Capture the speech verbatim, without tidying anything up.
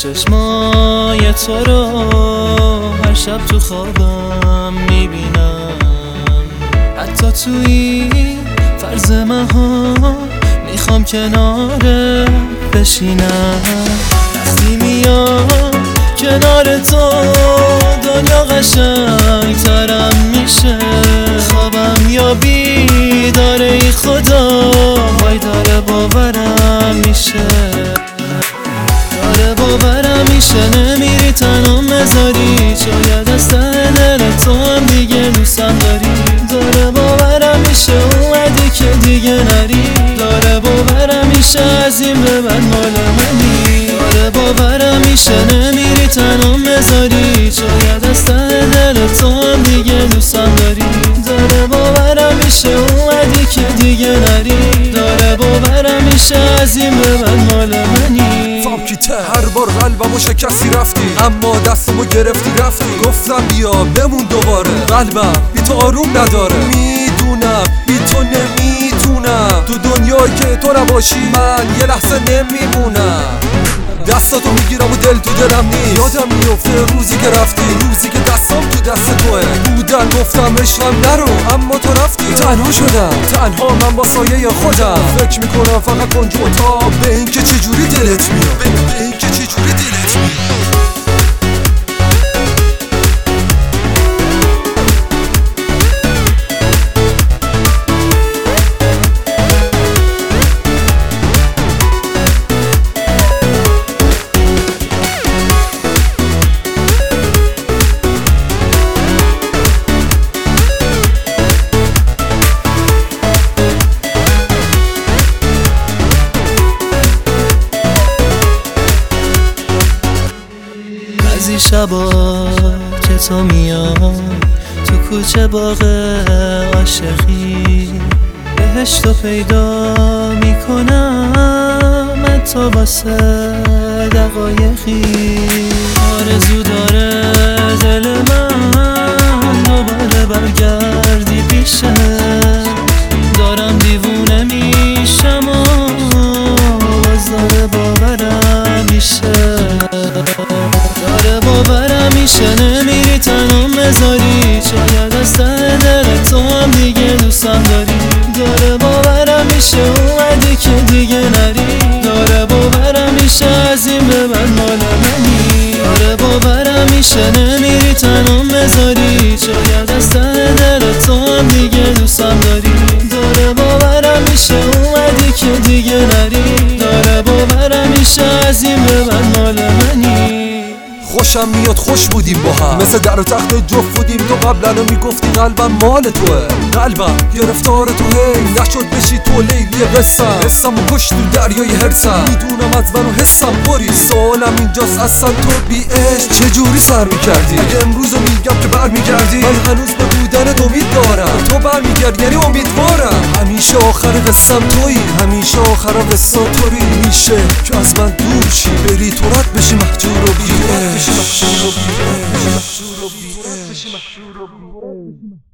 چشمای تو رو هر شب تو خوابم میبینم، حتی توی فرض مها میخوام کنارت بشینم. وقتی میام کنار تو دنیا قشنگ ترم میشه، خوابم یا بیداره ای خدا، وای داره باورم میشه، داره باورم میشه نمیری تنها مذاری، شاید از ته دل تو هم دیگه دوستم داری. داره باورم میشه اومدی که دیگه نری، داره باورم میشه از این به بعد مال منی، داره باورم میشه نمیری تنها مذاری، شاید از ته دل تو هم دیگه دوستم داری. داره باورم میشه اومدی که دیگه نری، داره باورم میشه از این به بعد مال منی. هر بار قلبمو شکستی رفتی، اما دستمو گرفتی رفتی، گفتم بیا بمون دوباره، قلبم بی تو آروم نداره، میدونم بی تو نمیتونم، تو دنیایی که تو نباشی من یه لحظه نمیمونم. دستاتو میگیرم و دل تو دلم نیست، یادم میفته روزی که رفتی، روزی که دستم تو دست توه، بودن گفتم عشقم نرو اما تو رفتی، تنها شدم تنها من با سایه خودم، فکر میکنم فقط کنج اتاق به این که چجوری دلت میاد، به این که چجوری دلت میاد. بعضی شبا که تو میای تو کوچه باغ عاشقی، بهشتو پیدا میکنم من تا واسه دقایقی، آرزو داره دل من دوباره برگردی پیشه، دارم دیوونه میشم و باز داره باورم میشه، داره باورم میشه نمیری تنها مذاری، شاید از ته دل تو هم دیگه دوستم داری. داره باورم میشه اومدی که دیگه نری، داره باورم میشه از این به بعد مال منی، داره باورم میشه نمیری تنها مذاری، شاید از ته دل تو هم دیگه دوستم داری. داره باورم میشه اومدی که دیگه نری، داره باورم میشه از این به بعد مال منی. خوشم میاد خوش بودیم با هم، مثل در و تخت جفت بودیم، تو قبلا میگفتی قلبم مال توه، قلبم گرفتار تو هی نشد بشی تو لیلی قصم، حسم و کشت تو دریای هرسم، میدونم از منو حسم پری، سوالم اینجاست اصلا تو بی عشق چجوری سر میکردی؟ اگه امروزو میگم که برمیگردی، من هنوز به بودنت امید دارم، تو برمیگردی یعنی امیدوارم، همیشه آخر قصم تویی، همیشه آخر قصه توری، میشه که از من دور شی بری تو رد بشی محجور و بی عشق.